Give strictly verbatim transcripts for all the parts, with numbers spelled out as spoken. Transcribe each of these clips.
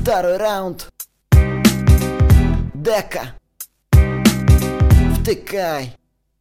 Второй раунд. Дека. Втыкай.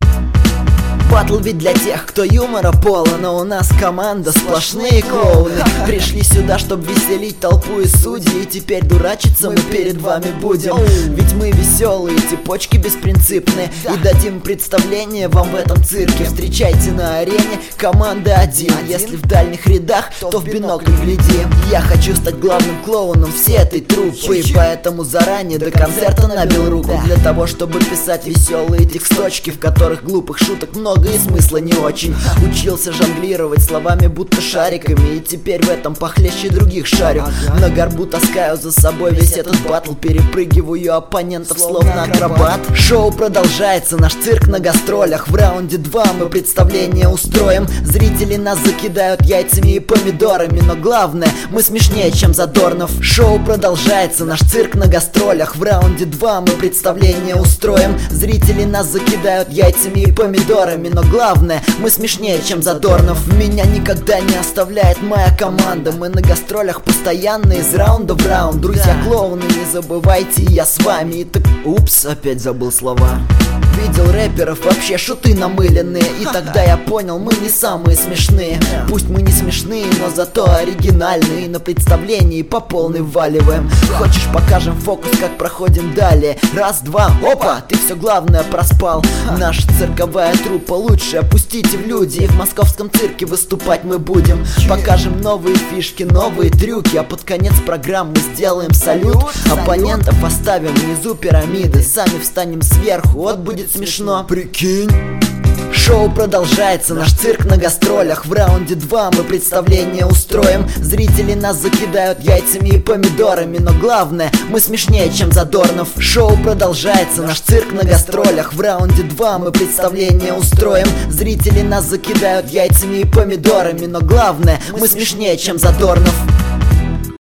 Батл ведь для тех, кто юмора полон, но у нас команда сплошные клоуны. Пришли сюда, чтобы веселить толпу и судьи, и теперь дурачиться мы перед вами будем. Ведь мы веселые, цепочки беспринципные, и дадим представление вам в этом цирке. Встречайте на арене команда один. Если в дальних рядах, то в бинокль гляди. Я хочу стать главным клоуном всей этой труппы, и поэтому заранее до концерта набил руку для того, чтобы писать веселые тексточки, в которых глупых шуток много и смысла не очень. Учился жонглировать словами будто шариками, и теперь в этом похлеще других шарю. На горбу таскаю за собой весь этот батл, перепрыгиваю оппонентов словно акробат. Шоу продолжается, наш цирк на гастролях. В раунде два мы представление устроим. Зрители нас закидают яйцами и помидорами, но главное, мы смешнее, чем Задорнов. Шоу продолжается, наш цирк на гастролях. В раунде два мы представление устроим. Зрители нас закидают яйцами и помидорами, но главное, мы смешнее, чем Задорнов. Меня никогда не оставляет моя команда. Мы на гастролях постоянно из раунда в раунд. Друзья клоуны, не забывайте, я с вами. И так... Упс, опять забыл слова. Видел рэперов, вообще шуты намыленные, и тогда я понял, мы не самые смешные. Пусть мы не смешные, но зато оригинальные. На представлении по полной вваливаем. Хочешь, покажем фокус, как проходим далее? Раз, два, опа, ты все главное проспал. Наша цирковая труппа лучше, опустите в люди, и в московском цирке выступать мы будем. Покажем новые фишки, новые трюки, а под конец программы сделаем салют. Оппонентов оставим внизу пирамиды, сами встанем сверху, вот будет смешно. Прикинь. Шоу продолжается, наш цирк на гастролях. В раунде два мы представление устроим. Зрители нас закидают яйцами и помидорами, но главное, мы смешнее, чем Задорнов. Шоу продолжается, наш цирк на гастролях. В раунде два мы представление устроим. Зрители нас закидают яйцами и помидорами, но главное, мы смешнее, чем Задорнов.